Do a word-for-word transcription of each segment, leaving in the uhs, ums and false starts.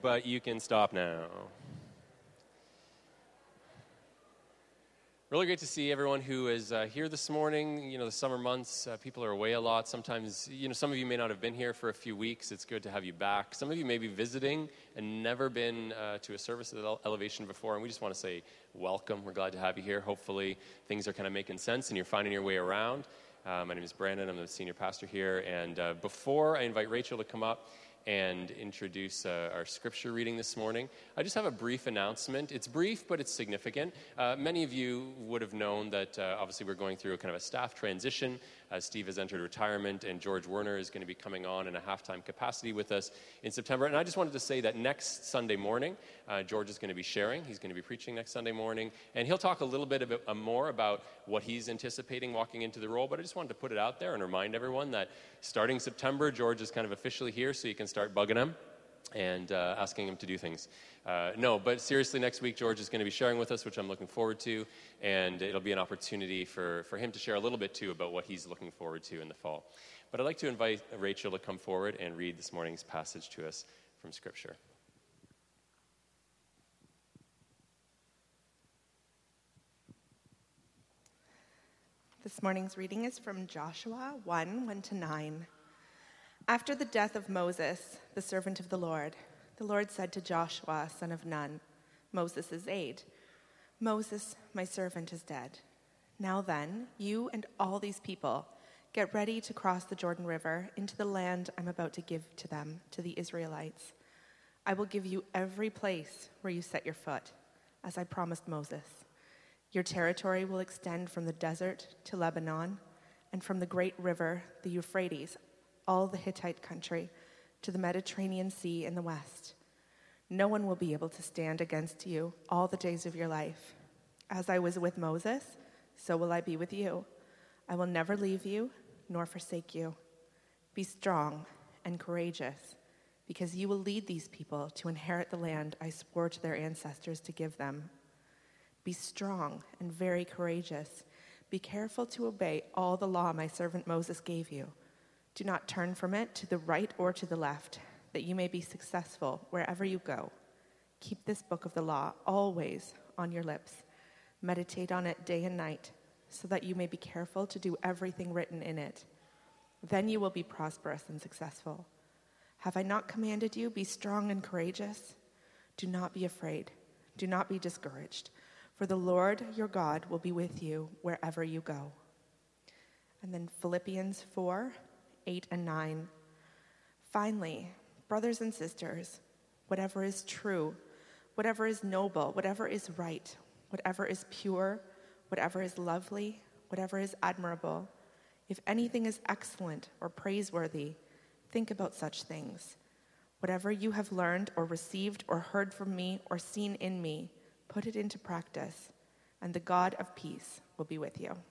but you can stop now. Really great to see everyone who is uh, here this morning. You know, the summer months, uh, people are away a lot. Sometimes, you know, some of you may not have been here for a few weeks. It's good to have you back. Some of you may be visiting and never been uh, to a service at Elevation before, and we just want to say welcome. We're glad to have you here. Hopefully things are kind of making sense and you're finding your way around. Uh, my name is Brandon. I'm the senior pastor here. And uh, before I invite Rachel to come up and introduce uh, our scripture reading this morning, I just have a brief announcement. It's brief, but it's significant. Uh, many of you would have known that uh, obviously we're going through a kind of a staff transition as Steve has entered retirement, and George Werner is going to be coming on in a half-time capacity with us in September. And I just wanted to say that next Sunday morning, uh, George is going to be sharing. He's going to be preaching next Sunday morning, and he'll talk a little bit of, uh, more about what he's anticipating walking into the role. But I just wanted to put it out there and remind everyone that starting September, George is kind of officially here, so you can start bugging him and uh, asking him to do things. Uh, no, but seriously, next week, George is going to be sharing with us, which I'm looking forward to, and it'll be an opportunity for, for him to share a little bit, too, about what he's looking forward to in the fall. But I'd like to invite Rachel to come forward and read this morning's passage to us from Scripture. This morning's reading is from Joshua one, one to nine. After the death of Moses, the servant of the Lord, the Lord said to Joshua, son of Nun, Moses' aide, Moses, my servant, is dead. Now then, you and all these people, get ready to cross the Jordan River into the land I'm about to give to them, to the Israelites. I will give you every place where you set your foot, as I promised Moses. Your territory will extend from the desert to Lebanon, and from the great river, the Euphrates, all the Hittite country, to the Mediterranean Sea in the west. No one will be able to stand against you all the days of your life. As I was with Moses, so will I be with you. I will never leave you nor forsake you. Be strong and courageous, because you will lead these people to inherit the land I swore to their ancestors to give them. Be strong and very courageous. Be careful to obey all the law my servant Moses gave you. Do not turn from it to the right or to the left, that you may be successful wherever you go. Keep this book of the law always on your lips. Meditate on it day and night, so that you may be careful to do everything written in it. Then you will be prosperous and successful. Have I not commanded you, be strong and courageous? Do not be afraid. Do not be discouraged, for the Lord your God will be with you wherever you go. And then Philippians four, eight and nine. Finally, brothers and sisters, whatever is true, whatever is noble, whatever is right, whatever is pure, whatever is lovely, whatever is admirable, if anything is excellent or praiseworthy, think about such things. Whatever you have learned or received or heard from me or seen in me, put it into practice, and the God of peace will be with you.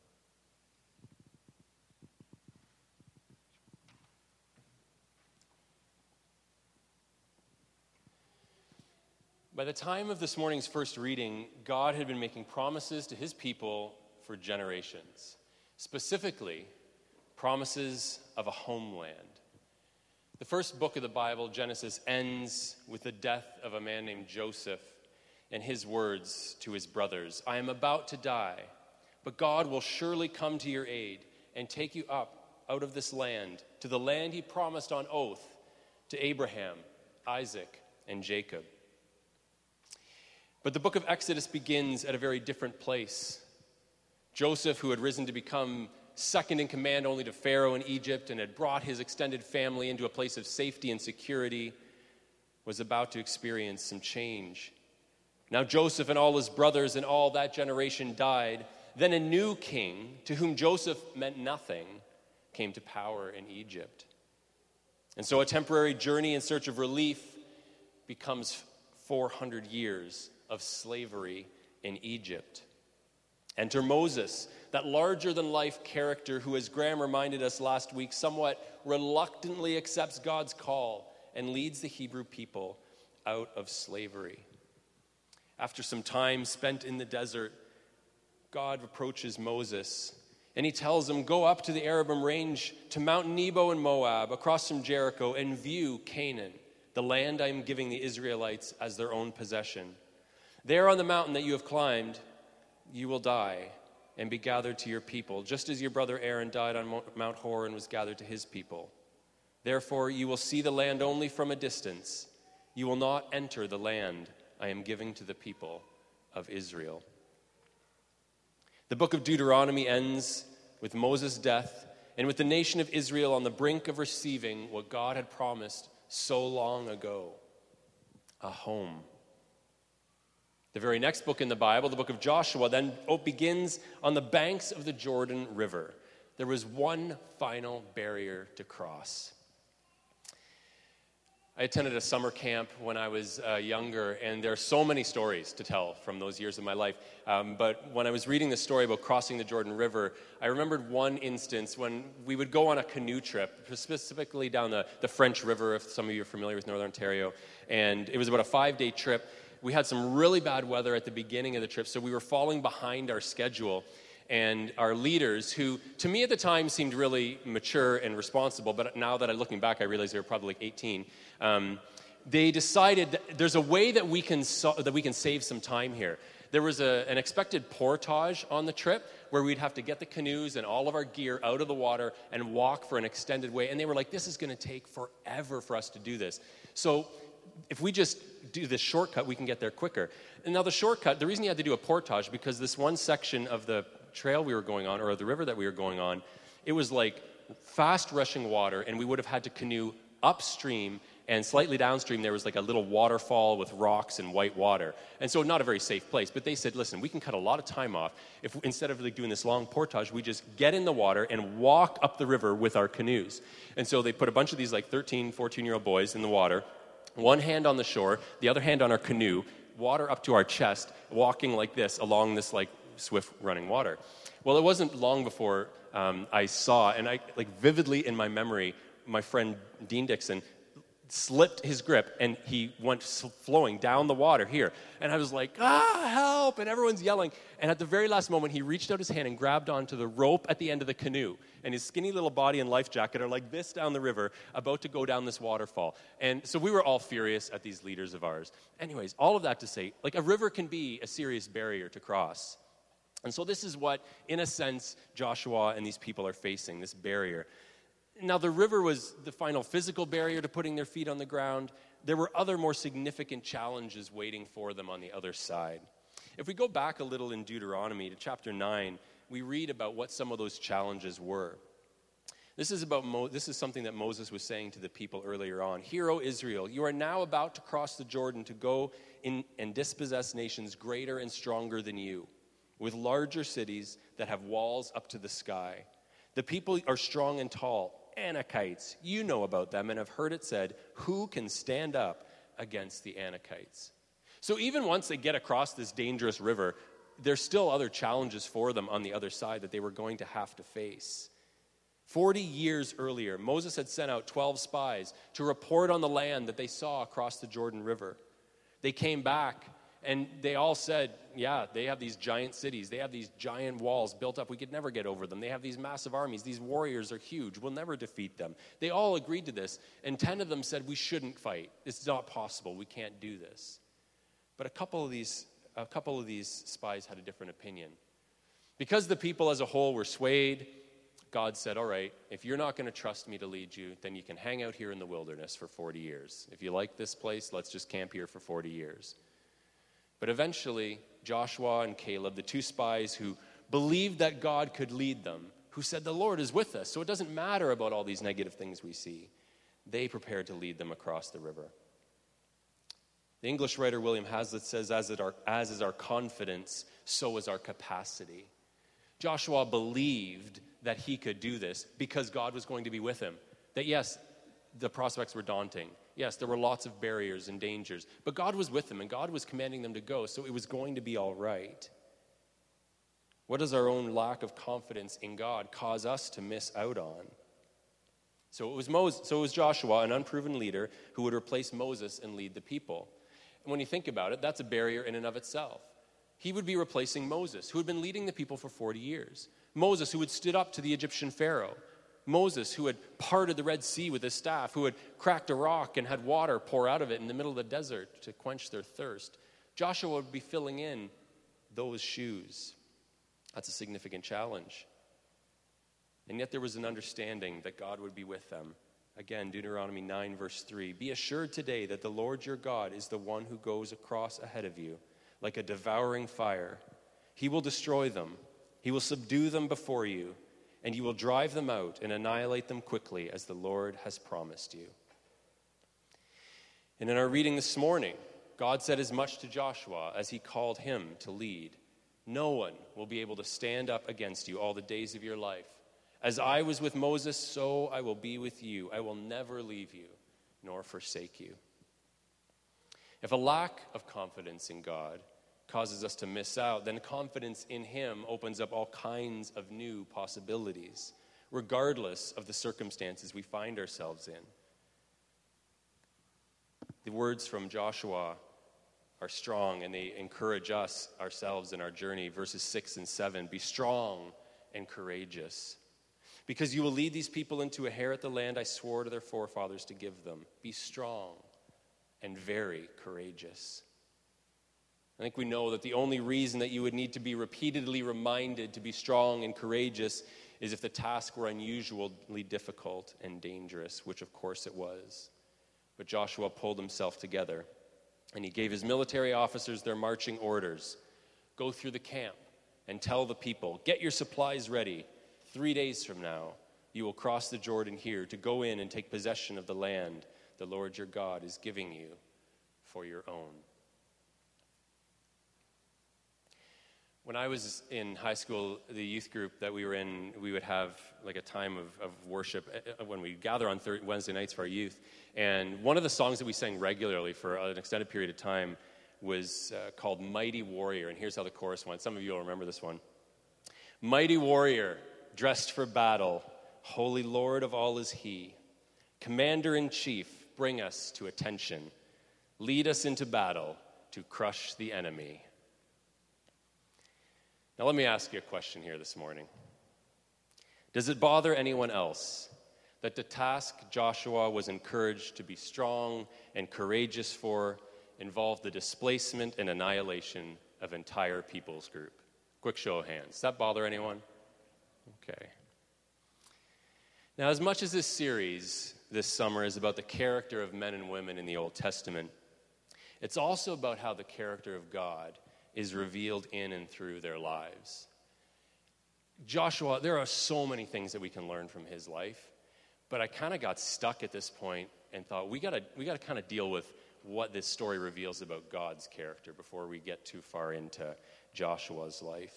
By the time of this morning's first reading, God had been making promises to his people for generations, specifically promises of a homeland. The first book of the Bible, Genesis, ends with the death of a man named Joseph and his words to his brothers, I am about to die, but God will surely come to your aid and take you up out of this land, to the land he promised on oath to Abraham, Isaac, and Jacob. But the book of Exodus begins at a very different place. Joseph, who had risen to become second in command only to Pharaoh in Egypt and had brought his extended family into a place of safety and security, was about to experience some change. Now Joseph and all his brothers and all that generation died. Then a new king, to whom Joseph meant nothing, came to power in Egypt. And so a temporary journey in search of relief becomes four hundred years of slavery in Egypt. Enter Moses, that larger-than-life character who, as Graham reminded us last week, somewhat reluctantly accepts God's call and leads the Hebrew people out of slavery. After some time spent in the desert, God approaches Moses, and he tells him, go up to the Arabim range, to Mount Nebo in Moab, across from Jericho, and view Canaan, the land I am giving the Israelites as their own possession. There on the mountain that you have climbed, you will die and be gathered to your people, just as your brother Aaron died on Mount Hor and was gathered to his people. Therefore, you will see the land only from a distance. You will not enter the land I am giving to the people of Israel. The book of Deuteronomy ends with Moses' death and with the nation of Israel on the brink of receiving what God had promised so long ago, a home. The very next book in the Bible, the book of Joshua, then begins on the banks of the Jordan River. There was one final barrier to cross. I attended a summer camp when I was uh, younger, and there are so many stories to tell from those years of my life. Um, but when I was reading the story about crossing the Jordan River, I remembered one instance when we would go on a canoe trip, specifically down the, the French River, if some of you are familiar with Northern Ontario. And it was about a five-day trip. We had some really bad weather at the beginning of the trip, so we were falling behind our schedule. And our leaders, who to me at the time seemed really mature and responsible, but now that I'm looking back, I realize they were probably like eighteen. Um, they decided that there's a way that we can so, that we can save some time here. There was a, an expected portage on the trip where we'd have to get the canoes and all of our gear out of the water and walk for an extended way. And they were like, "This is going to take forever for us to do this. So if we just do this shortcut, we can get there quicker." And now the shortcut, the reason you had to do a portage, because this one section of the trail we were going on, or the river that we were going on, it was like fast rushing water, and we would have had to canoe upstream, and slightly downstream there was like a little waterfall with rocks and white water, and so not a very safe place. But they said, listen, we can cut a lot of time off if instead of like doing this long portage, we just get in the water and walk up the river with our canoes. And so they put a bunch of these like thirteen, fourteen year old boys in the water, one hand on the shore, the other hand on our canoe, water up to our chest, walking like this along this like swift running water. Well, it wasn't long before um, I saw, and I like vividly in my memory, my friend Dean Dixon slipped his grip and he went flowing down the water here. And I was like, ah, help! And everyone's yelling. And at the very last moment, he reached out his hand and grabbed onto the rope at the end of the canoe. And his skinny little body and life jacket are like this down the river, about to go down this waterfall. And so we were all furious at these leaders of ours. Anyways, all of that to say, like a river can be a serious barrier to cross. And so this is what, in a sense, Joshua and these people are facing, this barrier. Now, the river was the final physical barrier to putting their feet on the ground. There were other more significant challenges waiting for them on the other side. If we go back a little in Deuteronomy to chapter nine, we read about what some of those challenges were. This is about Mo- this is something that Moses was saying to the people earlier on. "Hear, O Israel, you are now about to cross the Jordan to go in and dispossess nations greater and stronger than you, with larger cities that have walls up to the sky. The people are strong and tall, Anakites. You know about them and have heard it said, who can stand up against the Anakites?" So even once they get across this dangerous river, there's still other challenges for them on the other side that they were going to have to face. Forty years earlier, Moses had sent out twelve spies to report on the land that they saw across the Jordan River. They came back and they all said, yeah, they have these giant cities. They have these giant walls built up. We could never get over them. They have these massive armies. These warriors are huge. We'll never defeat them. They all agreed to this. And ten of them said, we shouldn't fight. It's not possible. We can't do this. But a couple of these, a couple of these spies had a different opinion. Because the people as a whole were swayed, God said, all right, if you're not going to trust me to lead you, then you can hang out here in the wilderness for forty years. If you like this place, let's just camp here for forty years. But eventually, Joshua and Caleb, the two spies who believed that God could lead them, who said, the Lord is with us, so it doesn't matter about all these negative things we see, they prepared to lead them across the river. The English writer William Hazlitt says, as, it are, as is our confidence, so is our capacity. Joshua believed that he could do this because God was going to be with him. That yes, the prospects were daunting. Yes, there were lots of barriers and dangers, but God was with them and God was commanding them to go, so it was going to be all right. What does our own lack of confidence in God cause us to miss out on? So it was Moses, so it was Joshua, an unproven leader, who would replace Moses and lead the people. And when you think about it, that's a barrier in and of itself. He would be replacing Moses, who had been leading the people for forty years. Moses, who had stood up to the Egyptian Pharaoh. Moses, who had parted the Red Sea with his staff, who had cracked a rock and had water pour out of it in the middle of the desert to quench their thirst. Joshua would be filling in those shoes. That's a significant challenge. And yet there was an understanding that God would be with them. Again, Deuteronomy nine, verse three. Be assured today that the Lord your God is the one who goes across ahead of you like a devouring fire. He will destroy them. He will subdue them before you, and you will drive them out and annihilate them quickly as the Lord has promised you. And in our reading this morning, God said as much to Joshua as he called him to lead. No one will be able to stand up against you all the days of your life. As I was with Moses, so I will be with you. I will never leave you nor forsake you. If a lack of confidence in God causes us to miss out, then confidence in him opens up all kinds of new possibilities, regardless of the circumstances we find ourselves in. The words from Joshua are strong, and they encourage us ourselves in our journey. Verses six and seven, be strong and courageous, because you will lead these people into a inherit the land I swore to their forefathers to give them. Be strong and very courageous. I think we know that the only reason that you would need to be repeatedly reminded to be strong and courageous is if the task were unusually difficult and dangerous, which of course it was. But Joshua pulled himself together, and he gave his military officers their marching orders. Go through the camp and tell the people, get your supplies ready. Three days from now, you will cross the Jordan here to go in and take possession of the land the Lord your God is giving you for your own. When I was in high school, the youth group that we were in, we would have like a time of, of worship when we gather on thir- Wednesday nights for our youth. And one of the songs that we sang regularly for an extended period of time was uh, called Mighty Warrior. And here's how the chorus went. Some of you will remember this one. Mighty warrior, dressed for battle, holy Lord of all is he. Commander-in-chief, bring us to attention. Lead us into battle to crush the enemy. Now let me ask you a question here this morning. Does it bother anyone else that the task Joshua was encouraged to be strong and courageous for involved the displacement and annihilation of entire peoples group? Quick show of hands. Does that bother anyone? Okay. Now, as much as this series this summer is about the character of men and women in the Old Testament, it's also about how the character of God is revealed in and through their lives. Joshua, there are so many things that we can learn from his life, but I kind of got stuck at this point and thought we got to we got to kind of deal with what this story reveals about God's character before we get too far into Joshua's life.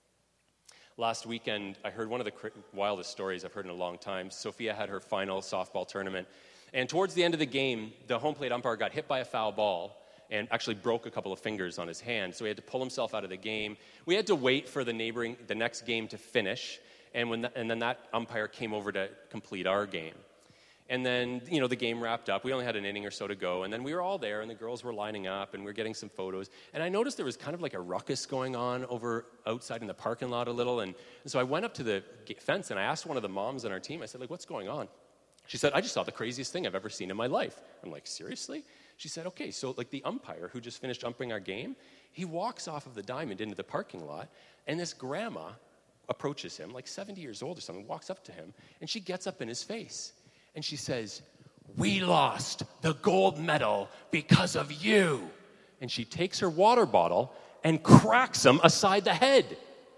Last weekend, I heard one of the wildest stories I've heard in a long time. Sophia had her final softball tournament, and towards the end of the game, the home plate umpire got hit by a foul ball and actually broke a couple of fingers on his hand, so he had to pull himself out of the game. We had to wait for the neighboring, the next game to finish, and when the, and then that umpire came over to complete our game. And then, you know, the game wrapped up. We only had an inning or so to go, and then we were all there, and the girls were lining up, and we were getting some photos. And I noticed there was kind of like a ruckus going on over outside in the parking lot a little, and, and so I went up to the fence, and I asked one of the moms on our team, I said, like, what's going on? She said, I just saw the craziest thing I've ever seen in my life. I'm like, seriously? She said, okay, so like the umpire who just finished umpiring our game, he walks off of the diamond into the parking lot, and this grandma approaches him, like seventy years old or something, walks up to him, and she gets up in his face, and she says, we lost the gold medal because of you. And she takes her water bottle and cracks him aside the head.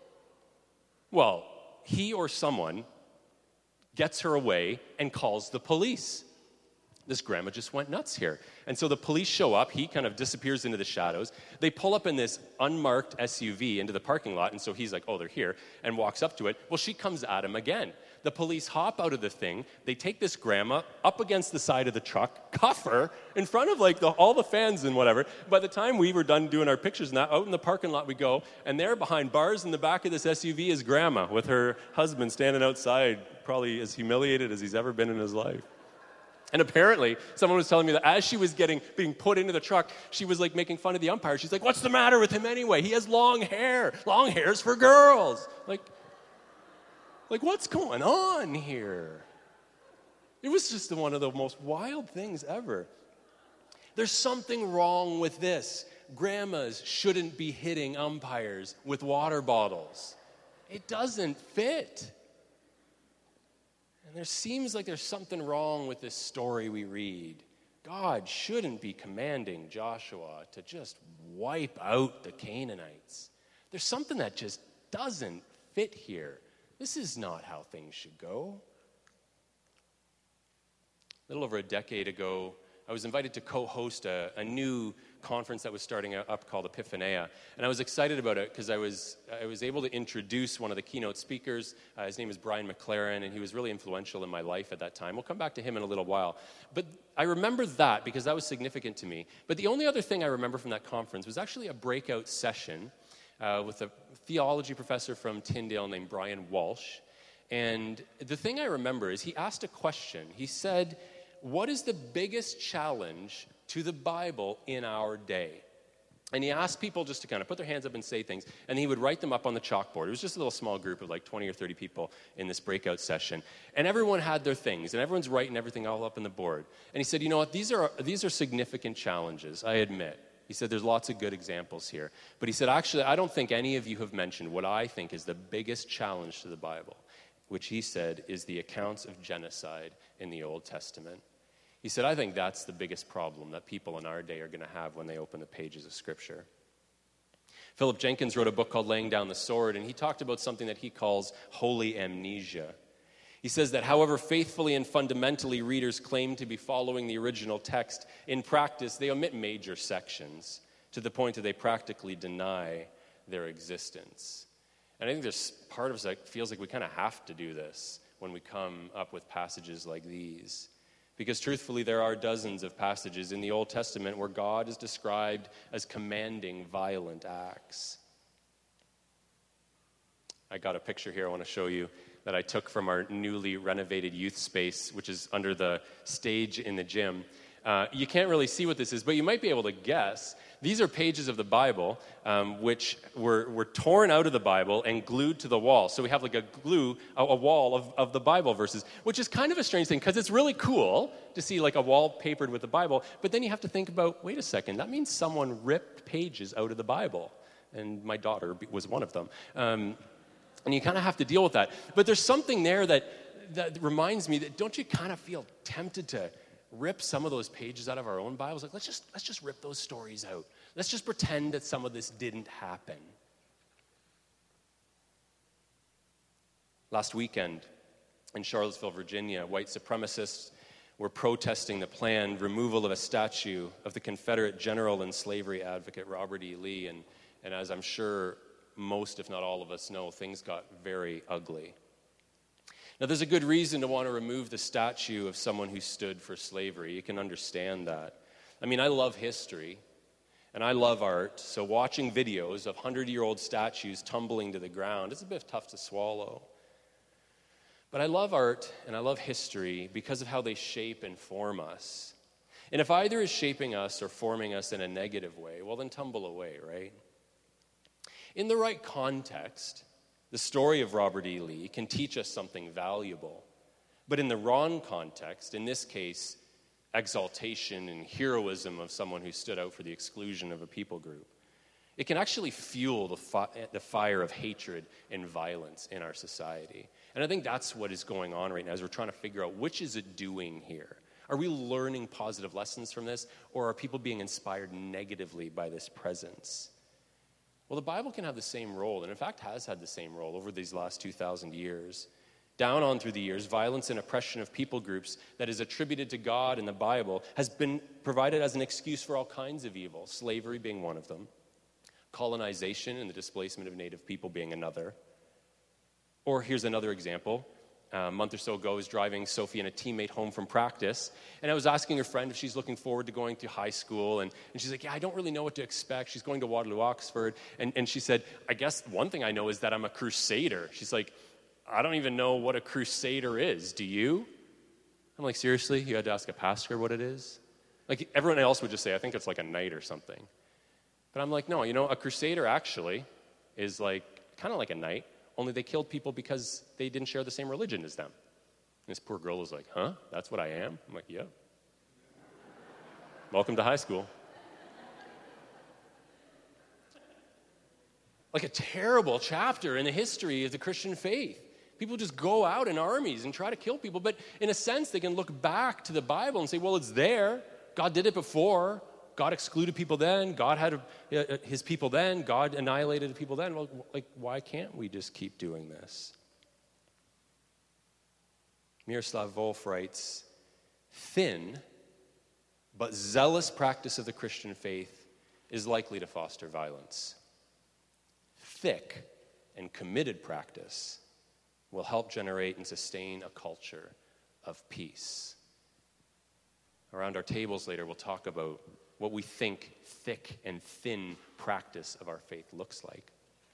Well, he or someone gets her away and calls the police. This grandma just went nuts here. And so the police show up. He kind of disappears into the shadows. They pull up in this unmarked S U V into the parking lot, and so he's like, oh, they're here, and walks up to it. Well, she comes at him again. The police hop out of the thing. They take this grandma up against the side of the truck, cuff her in front of like the, all the fans and whatever. By the time we were done doing our pictures and that, out in the parking lot we go, and there behind bars in the back of this S U V is grandma with her husband standing outside, probably as humiliated as he's ever been in his life. And apparently, someone was telling me that as she was getting being put into the truck, she was like making fun of the umpire. She's like, what's the matter with him anyway? He has long hair. Long hair's for girls. Like, Like, what's going on here? It was just one of the most wild things ever. There's something wrong with this. Grandmas shouldn't be hitting umpires with water bottles. It doesn't fit. And there seems like there's something wrong with this story we read. God shouldn't be commanding Joshua to just wipe out the Canaanites. There's something that just doesn't fit here. This is not how things should go. A little over a decade ago, I was invited to co-host a, a new conference that was starting up called Epiphaneia. And I was excited about it because I was I was able to introduce one of the keynote speakers. Uh, his name is Brian McLaren, and he was really influential in my life at that time. We'll come back to him in a little while. But I remember that because that was significant to me. But the only other thing I remember from that conference was actually a breakout session uh, with a theology professor from Tyndale named Brian Walsh. And the thing I remember is he asked a question. He said, what is the biggest challenge to the Bible in our day? And he asked people just to kind of put their hands up and say things, and he would write them up on the chalkboard. It was just a little small group of like twenty or thirty people in this breakout session. And everyone had their things, and everyone's writing everything all up on the board. And he said, you know what, these are these are significant challenges, I admit. He said, there's lots of good examples here. But he said, actually, I don't think any of you have mentioned what I think is the biggest challenge to the Bible, which he said is the accounts of genocide in the Old Testament. He said, I think that's the biggest problem that people in our day are going to have when they open the pages of Scripture. Philip Jenkins wrote a book called Laying Down the Sword, and he talked about something that he calls holy amnesia. He says that however faithfully and fundamentally readers claim to be following the original text, in practice they omit major sections to the point that they practically deny their existence. And I think there's part of us that feels like we kind of have to do this when we come up with passages like these. Because truthfully, there are dozens of passages in the Old Testament where God is described as commanding violent acts. I got a picture here I want to show you that I took from our newly renovated youth space, which is under the stage in the gym. Uh, you can't really see what this is, but you might be able to guess. These are pages of the Bible um, which were, were torn out of the Bible and glued to the wall. So we have like a glue, a, a wall of, of the Bible verses, which is kind of a strange thing because it's really cool to see like a wall papered with the Bible. But then you have to think about, wait a second, that means someone ripped pages out of the Bible. And my daughter was one of them. Um, and you kind of have to deal with that. But there's something there that, that reminds me that don't you kind of feel tempted to rip some of those pages out of our own Bibles? Like, let's just let's just rip those stories out. Let's just pretend that some of this didn't happen. Last weekend in Charlottesville, Virginia, white supremacists were protesting the planned removal of a statue of the Confederate general and slavery advocate Robert E. Lee. And, and as I'm sure most, if not all of us know, things got very ugly. Now, there's a good reason to want to remove the statue of someone who stood for slavery. You can understand that. I mean, I love history, and I love art, so watching videos of hundred-year-old statues tumbling to the ground is a bit tough to swallow. But I love art, and I love history because of how they shape and form us. And if either is shaping us or forming us in a negative way, well, then tumble away, right? In the right context, the story of Robert E. Lee can teach us something valuable. But in the wrong context, in this case, exaltation and heroism of someone who stood out for the exclusion of a people group, it can actually fuel the, fi- the fire of hatred and violence in our society. And I think that's what is going on right now as we're trying to figure out which is it doing here. Are we learning positive lessons from this, or are people being inspired negatively by this presence? Well, the Bible can have the same role, and in fact has had the same role over these last two thousand years. Down on through the years, violence and oppression of people groups that is attributed to God in the Bible has been provided as an excuse for all kinds of evil, slavery being one of them, colonization and the displacement of native people being another. Or here's another example. A month or so ago, I was driving Sophie and a teammate home from practice, and I was asking her friend if she's looking forward to going to high school, and, and she's like, yeah, I don't really know what to expect. She's going to Waterloo, Oxford, and, and she said, I guess one thing I know is that I'm a crusader. She's like, I don't even know what a crusader is. Do you? I'm like, seriously? You had to ask a pastor what it is? Like, everyone else would just say, I think it's like a knight or something. But I'm like, no, you know, a crusader actually is like, kind of like a knight, only they killed people because they didn't share the same religion as them. And this poor girl was like, huh? That's what I am? I'm like, yeah. Welcome to high school. Like a terrible chapter in the history of the Christian faith. People just go out in armies and try to kill people, but in a sense, they can look back to the Bible and say, well, it's there. God did it before. God excluded people then. God had a, his people then. God annihilated people then. Well, like, why can't we just keep doing this? Miroslav Volf writes, thin but zealous practice of the Christian faith is likely to foster violence. Thick and committed practice will help generate and sustain a culture of peace. Around our tables later, we'll talk about what we think thick and thin practice of our faith looks like.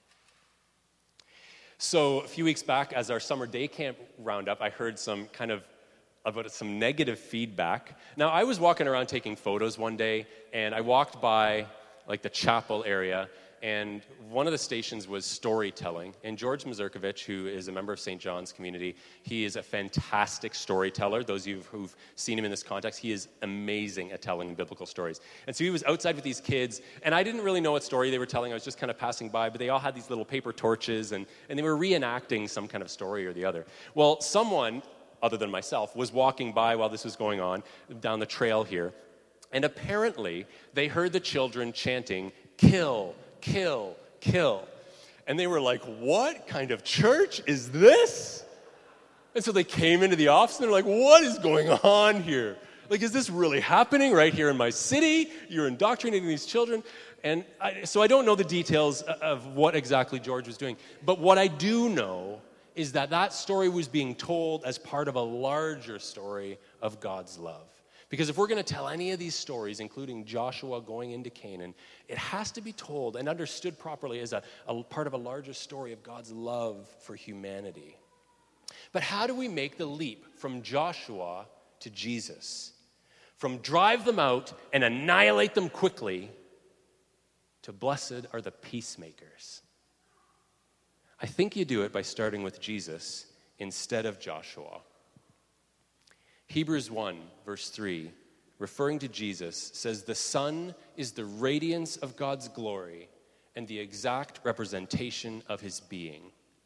So a few weeks back, as our summer day camp roundup, I heard some kind of about some negative feedback. Now, I was walking around taking photos one day, and I walked by like the chapel area, and one of the stations was storytelling. And George Mazurkovich, who is a member of Saint John's community, he is a fantastic storyteller. Those of you who've seen him in this context, he is amazing at telling biblical stories. And so he was outside with these kids, and I didn't really know what story they were telling. I was just kind of passing by, but they all had these little paper torches, and, and they were reenacting some kind of story or the other. Well, someone, other than myself, was walking by while this was going on down the trail here, and apparently they heard the children chanting, "Kill, kill, kill." And they were like, what kind of church is this? And so they came into the office and they're like, what is going on here? Like, is this really happening right here in my city? You're indoctrinating these children. And I, so I don't know the details of what exactly George was doing. But what I do know is that that story was being told as part of a larger story of God's love. Because if we're going to tell any of these stories, including Joshua going into Canaan, it has to be told and understood properly as a, a part of a larger story of God's love for humanity. But how do we make the leap from Joshua to Jesus? From drive them out and annihilate them quickly to blessed are the peacemakers. I think you do it by starting with Jesus instead of Joshua. Hebrews one, verse three, referring to Jesus, says, "The Son is the radiance of God's glory and the exact representation of his being."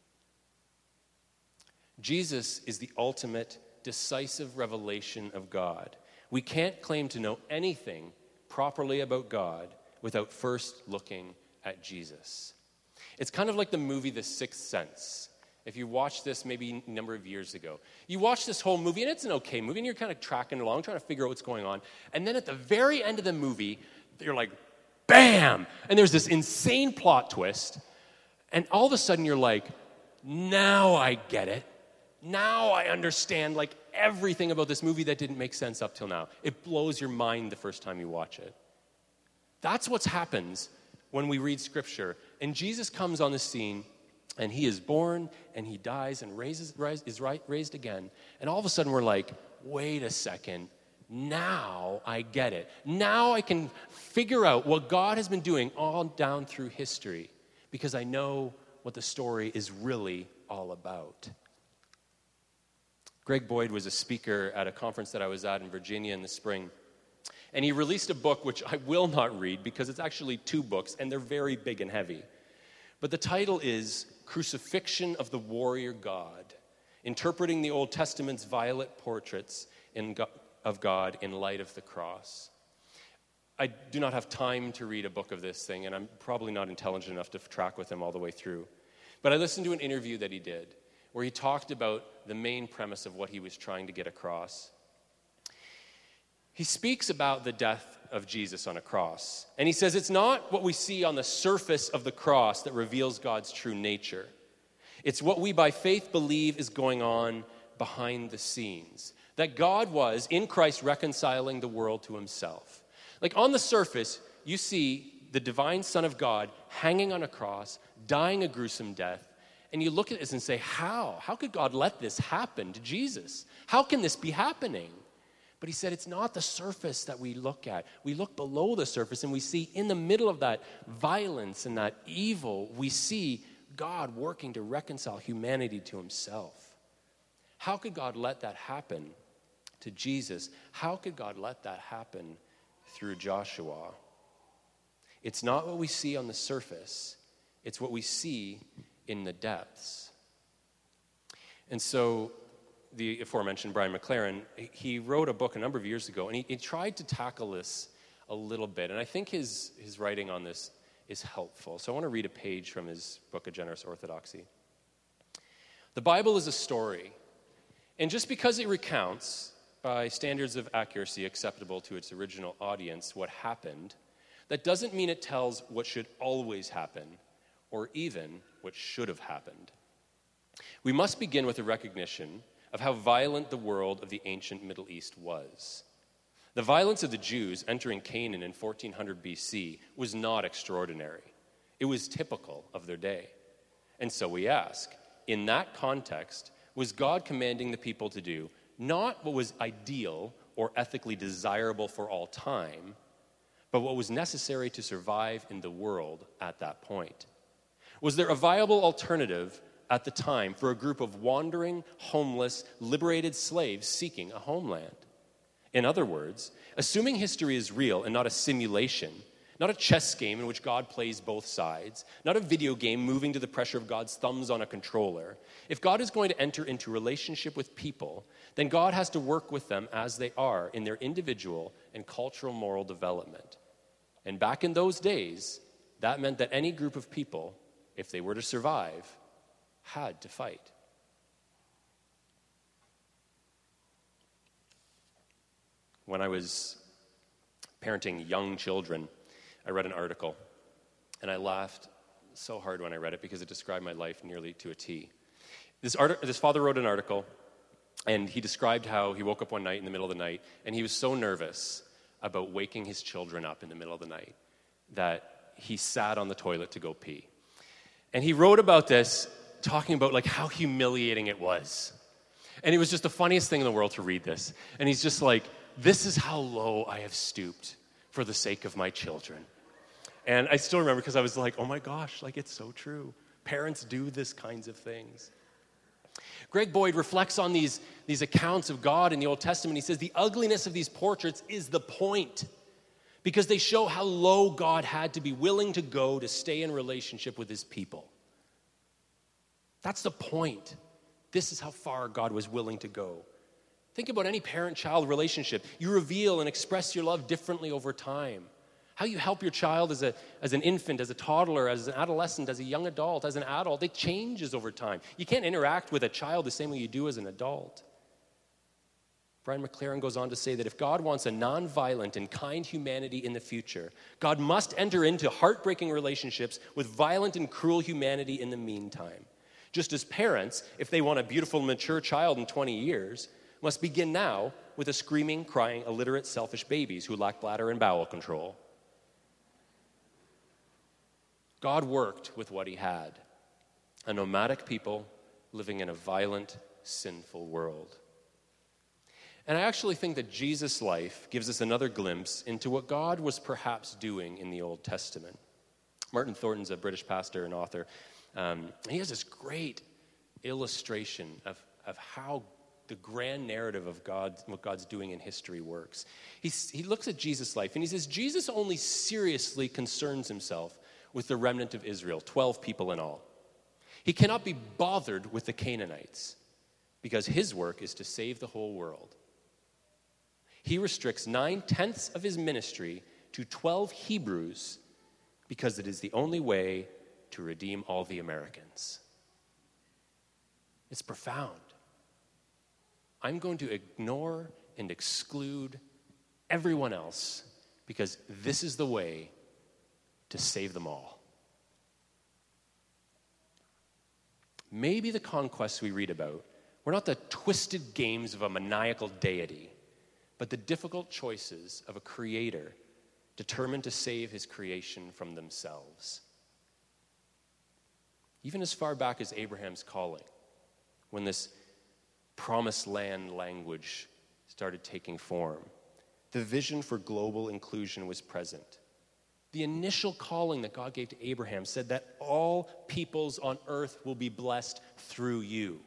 Jesus is the ultimate, decisive revelation of God. We can't claim to know anything properly about God without first looking at Jesus. It's kind of like the movie The Sixth Sense. If you watched this maybe a number of years ago, you watch this whole movie, and it's an okay movie, and you're kind of tracking along, trying to figure out what's going on. And then at the very end of the movie, you're like, bam! And there's this insane plot twist. And all of a sudden, you're like, now I get it. Now I understand, like, everything about this movie that didn't make sense up till now. It blows your mind the first time you watch it. That's what happens when we read Scripture. And Jesus comes on the scene, and he is born, and he dies, and raises, rise, is right, raised again. And all of a sudden, we're like, wait a second. Now I get it. Now I can figure out what God has been doing all down through history, because I know what the story is really all about. Greg Boyd was a speaker at a conference that I was at in Virginia in the spring. And he released a book, which I will not read because it's actually two books, and they're very big and heavy. But the title is Crucifixion of the Warrior God, Interpreting the Old Testament's Violet Portraits in God, of God in Light of the Cross. I do not have time to read a book of this thing, and I'm probably not intelligent enough to track with him all the way through. But I listened to an interview that he did where he talked about the main premise of what he was trying to get across. He speaks about the death of Jesus on a cross. And he says it's not what we see on the surface of the cross that reveals God's true nature. It's what we by faith believe is going on behind the scenes. That God was, in Christ, reconciling the world to himself. Like on the surface, you see the divine Son of God hanging on a cross, dying a gruesome death. And you look at this and say, how? How could God let this happen to Jesus? How can this be happening? But he said it's not the surface that we look at. We look below the surface and we see in the middle of that violence and that evil, we see God working to reconcile humanity to himself. How could God let that happen to Jesus? How could God let that happen through Joshua? It's not what we see on the surface. It's what we see in the depths. And so the aforementioned Brian McLaren, he wrote a book a number of years ago, and he, he tried to tackle this a little bit. And I think his, his writing on this is helpful. So I want to read a page from his book, A Generous Orthodoxy. The Bible is a story. And just because it recounts, by standards of accuracy acceptable to its original audience, what happened, that doesn't mean it tells what should always happen, or even what should have happened. We must begin with a recognition of how violent the world of the ancient Middle East was. The violence of the Jews entering Canaan in fourteen hundred B C was not extraordinary. It was typical of their day. And so we ask, in that context, was God commanding the people to do not what was ideal or ethically desirable for all time, but what was necessary to survive in the world at that point? Was there a viable alternative at the time for a group of wandering, homeless, liberated slaves seeking a homeland? In other words, assuming history is real and not a simulation, not a chess game in which God plays both sides, not a video game moving to the pressure of God's thumbs on a controller, if God is going to enter into relationship with people, then God has to work with them as they are in their individual and cultural moral development. And back in those days, that meant that any group of people, if they were to survive, had to fight. When I was parenting young children, I read an article, and I laughed so hard when I read it because it described my life nearly to a T. This, art- this father wrote an article, and he described how he woke up one night in the middle of the night, and he was so nervous about waking his children up in the middle of the night that he sat on the toilet to go pee. And he wrote about this, talking about like how humiliating it was. And it was just the funniest thing in the world to read this. And he's just like, this is how low I have stooped for the sake of my children. And I still remember because I was like, oh my gosh, like it's so true. Parents do this kinds of things. Greg Boyd reflects on these, these accounts of God in the Old Testament. He says the ugliness of these portraits is the point, because they show how low God had to be willing to go to stay in relationship with his people. That's the point. This is how far God was willing to go. Think about any parent-child relationship. You reveal and express your love differently over time. How you help your child as, a, as an infant, as a toddler, as an adolescent, as a young adult, as an adult, it changes over time. You can't interact with a child the same way you do as an adult. Brian McLaren goes on to say that if God wants a nonviolent and kind humanity in the future, God must enter into heartbreaking relationships with violent and cruel humanity in the meantime. Just as parents, if they want a beautiful, mature child in twenty years, must begin now with a screaming, crying, illiterate, selfish babies who lack bladder and bowel control. God worked with what he had, a nomadic people living in a violent, sinful world. And I actually think that Jesus' life gives us another glimpse into what God was perhaps doing in the Old Testament. Martin Thornton's a British pastor and author. Um, and he has this great illustration of, of how the grand narrative of God, what God's doing in history works. He's, he looks at Jesus' life and he says, Jesus only seriously concerns himself with the remnant of Israel, twelve people in all. He cannot be bothered with the Canaanites because his work is to save the whole world. He restricts nine-tenths of his ministry to twelve Hebrews because it is the only way to redeem all the Americans. It's profound. I'm going to ignore and exclude everyone else because this is the way to save them all. Maybe the conquests we read about were not the twisted games of a maniacal deity, but the difficult choices of a creator determined to save his creation from themselves. Even as far back as Abraham's calling, when this promised land language started taking form, the vision for global inclusion was present. The initial calling that God gave to Abraham said that all peoples on earth will be blessed through you.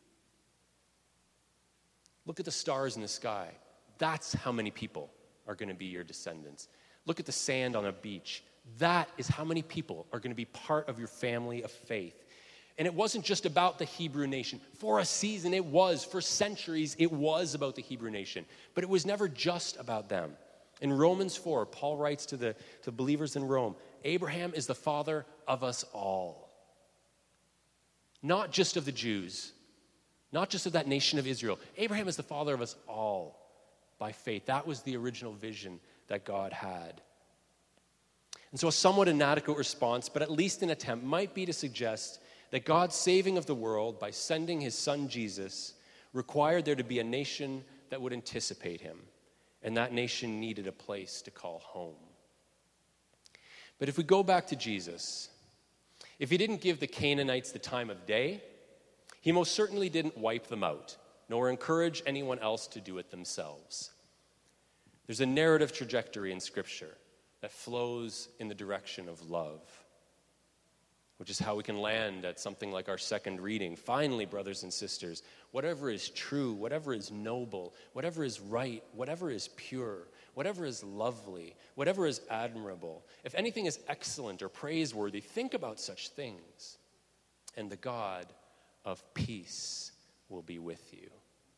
Look at the stars in the sky. That's how many people are going to be your descendants. Look at the sand on a beach. That is how many people are going to be part of your family of faith. And it wasn't just about the Hebrew nation. For a season it was. For centuries it was about the Hebrew nation. But it was never just about them. In Romans four, Paul writes to the to believers in Rome, Abraham is the father of us all. Not just of the Jews. Not just of that nation of Israel. Abraham is the father of us all by faith. That was the original vision that God had. And so a somewhat inadequate response, but at least an attempt, might be to suggest that God's saving of the world by sending his son Jesus required there to be a nation that would anticipate him. And that nation needed a place to call home. But if we go back to Jesus, if he didn't give the Canaanites the time of day, he most certainly didn't wipe them out, nor encourage anyone else to do it themselves. There's a narrative trajectory in Scripture that flows in the direction of love, which is how we can land at something like our second reading. Finally, brothers and sisters, whatever is true, whatever is noble, whatever is right, whatever is pure, whatever is lovely, whatever is admirable, if anything is excellent or praiseworthy, think about such things, and the God of peace will be with you.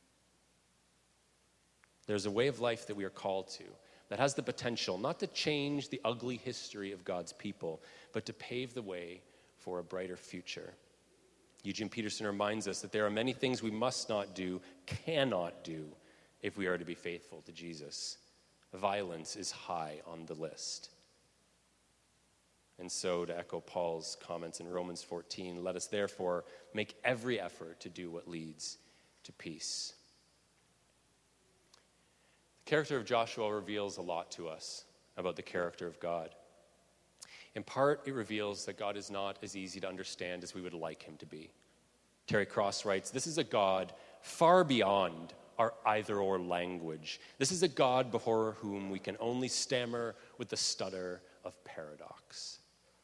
There's a way of life that we are called to that has the potential not to change the ugly history of God's people, but to pave the way for a brighter future. Eugene Peterson reminds us that there are many things we must not do, cannot do, if we are to be faithful to Jesus. Violence is high on the list. And so, to echo Paul's comments in Romans fourteen, let us therefore make every effort to do what leads to peace. The character of Joshua reveals a lot to us about the character of God. In part, it reveals that God is not as easy to understand as we would like him to be. Terry Cross writes, this is a God far beyond our either-or language. This is a God before whom we can only stammer with the stutter of paradox.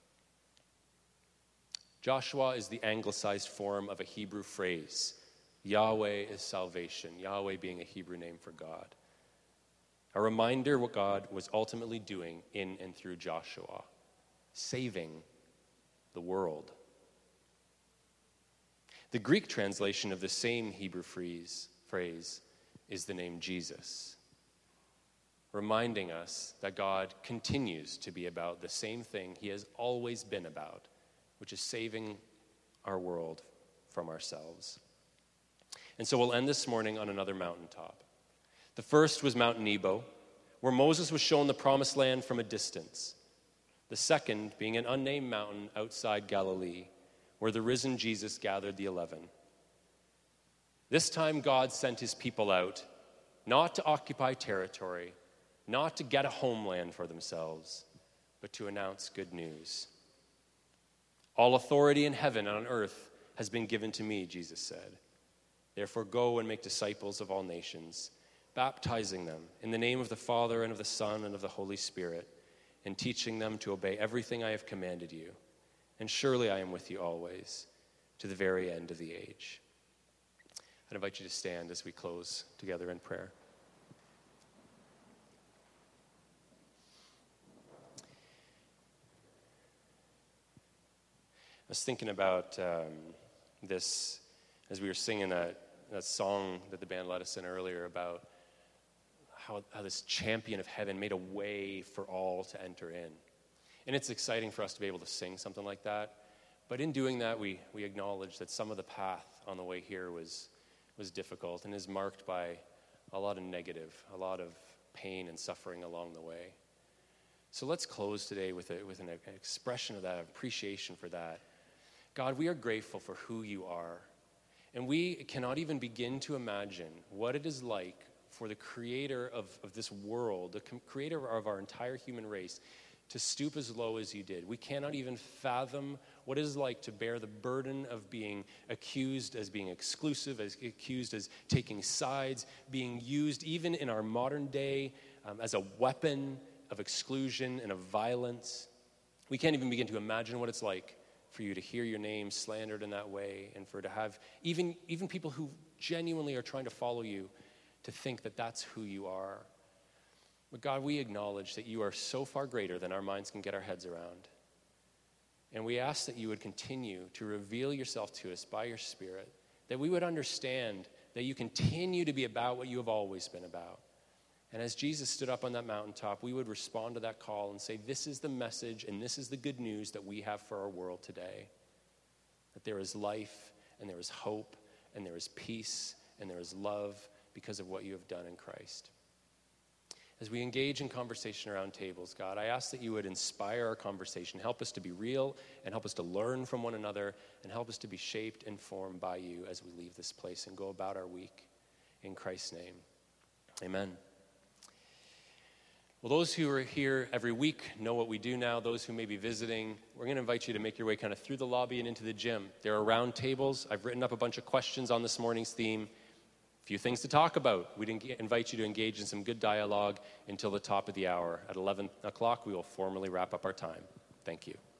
Joshua is the anglicized form of a Hebrew phrase. Yahweh is salvation, Yahweh being a Hebrew name for God. A reminder what God was ultimately doing in and through Joshua, saving the world. The Greek translation of the same Hebrew phrase, phrase is the name Jesus, reminding us that God continues to be about the same thing he has always been about, which is saving our world from ourselves. And so we'll end this morning on another mountaintop. The first was Mount Nebo, where Moses was shown the promised land from a distance. The second being an unnamed mountain outside Galilee, where the risen Jesus gathered the eleven. This time God sent his people out, not to occupy territory, not to get a homeland for themselves, but to announce good news. All authority in heaven and on earth has been given to me, Jesus said. Therefore go and make disciples of all nations, baptizing them in the name of the Father and of the Son and of the Holy Spirit, and teaching them to obey everything I have commanded you. And surely I am with you always, to the very end of the age. I'd invite you to stand as we close together in prayer. I was thinking about um, this as we were singing that, that song that the band led us in earlier about how, how this champion of heaven made a way for all to enter in. And it's exciting for us to be able to sing something like that. But in doing that, we, we acknowledge that some of the path on the way here was, was difficult and is marked by a lot of negative, a lot of pain and suffering along the way. So let's close today with, a, with an expression of that, appreciation for that. God, we are grateful for who you are. And we cannot even begin to imagine what it is like for the creator of, of this world, the creator of our entire human race, to stoop as low as you did. We cannot even fathom what it is like to bear the burden of being accused as being exclusive, as accused as taking sides, being used even in our modern day um, as a weapon of of exclusion and of violence. We can't even begin to imagine what it's like for you to hear your name slandered in that way, and for to have even, even people who genuinely are trying to follow you to think that that's who you are. But God, we acknowledge that you are so far greater than our minds can get our heads around. And we ask that you would continue to reveal yourself to us by your Spirit, that we would understand that you continue to be about what you have always been about. And as Jesus stood up on that mountaintop, we would respond to that call and say, this is the message and this is the good news that we have for our world today. That there is life and there is hope and there is peace and there is love because of what you have done in Christ. As we engage in conversation around tables, God, I ask that you would inspire our conversation, help us to be real and help us to learn from one another and help us to be shaped and formed by you as we leave this place and go about our week. In Christ's name, amen. Well, those who are here every week know what we do now. Those who may be visiting, we're going to invite you to make your way kind of through the lobby and into the gym. There are round tables. I've written up a bunch of questions on this morning's theme. A few things to talk about. We'd invite you to engage in some good dialogue until the top of the hour. At eleven o'clock, we will formally wrap up our time. Thank you.